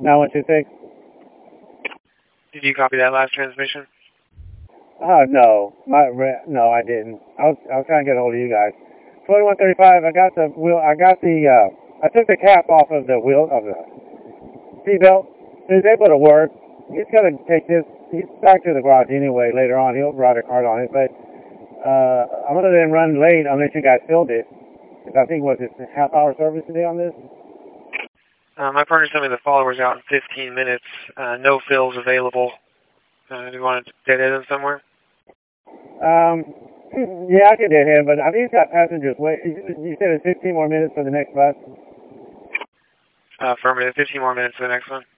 9126. Did you copy that last transmission? No. No, I didn't. I was trying to get a hold of you guys. 2135, I got the wheel, I took the cap off of the wheel, of the seatbelt. He's able to work. He's going to take this, he's back to the garage anyway later on. He'll ride a cart on it, but I'm going to then run late unless you guys filled it. Because I think, it's a half-hour service today on this? My partner sent me the follower's out in 15 minutes. No fills available. Do you want to deadhead them somewhere? Yeah, I could deadhead, but I think he's got passengers wait. You said it's 15 more minutes for the next bus? Affirmative. 15 more minutes for the next one.